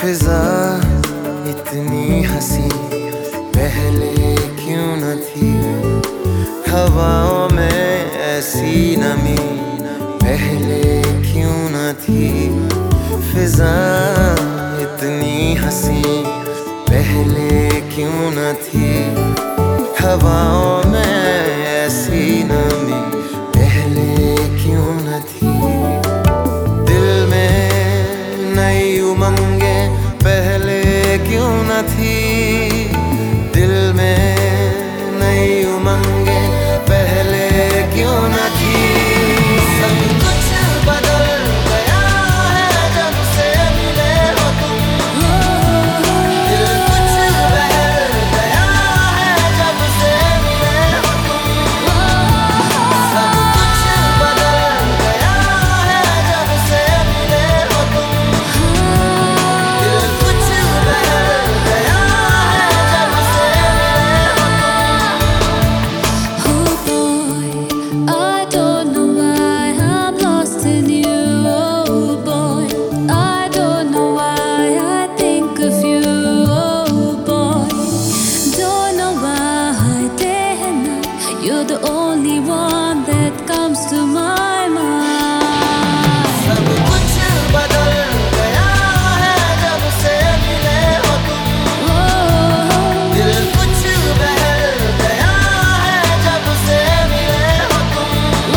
फिजा इतनी हंसी पहले क्यों न थी, हवाओं में ऐसी नमी पहले क्यों न थी। फिजा इतनी हंसी पहले क्यों न थी, हवाओं में ऐसी नमी पहले क्यों न थी। दिल में नई उमंगे पहले क्यों न थी, दिल में नई उमंगे पहले क्यों न थी। सब कुछ बदल गया है जब से मिले हो तुम, दिल कुछ बहल गया है जब से मिले हो तुम। सब कुछ बदल गया है जब से मिले हो तुम, दिल कुछ बहल गया है जब से मिले हो तुम। Oh boy, I don't know why I'm lost in you. Oh boy, I don't know why I think of you. Oh boy, don't know why day and night you're the only one that comes to my mind. सब कुछ बदल गया है जब से मिले हो तुम, दिल कुछ बहल गया है जब से मिले हो तुम।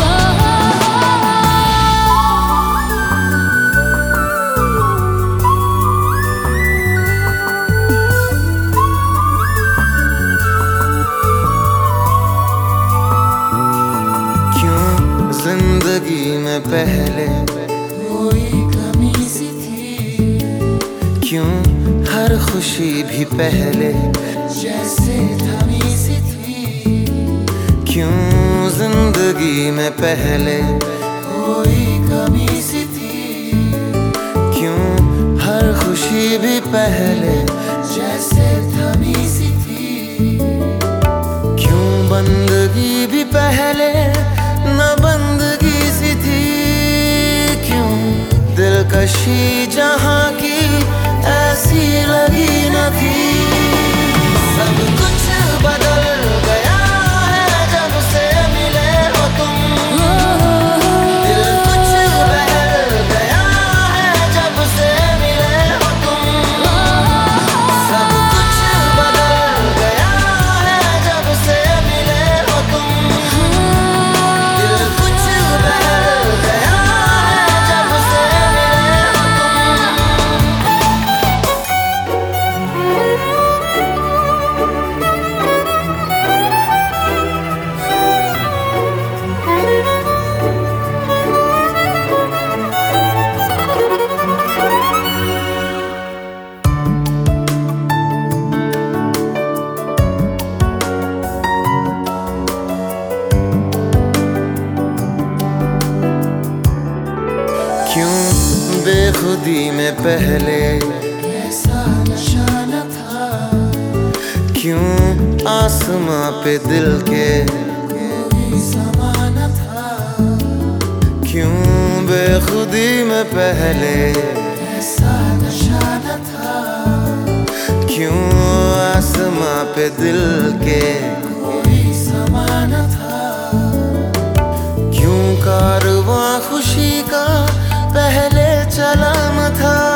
क्यों जिंदगी में पहले कोई कमी सी थी, क्यों हर खुशी भी पहले जैसे थमी सी थी। क्यों जिंदगी में पहले कोई कमी सी थी, क्यों हर खुशी भी पहले जैसे थमी सी थी। क्यों बंदगी भी पहले न बंदगी सी थी, क्यों दिलकशी जहाँ की ऐसी लगी न थी। सब कुछ बदल गया है जब से मिले हो तुम, दिल कुछ बहल गया है जब से मिले हो तुम। सब कुछ बदल गया है जब से मिले हो तुम, दिल कुछ बहल गया है जब से मिले हो क्यों बेखुदी में पहले ऐसा नशा न था, क्यों आसमां पे दिल के कोई समा न था। क्यों बेखुदी में पहले ऐसा नशा न था, क्यों आसमां पे दिल के कोई समा न था। क्यों कारवां खुशी का पहले चला न था,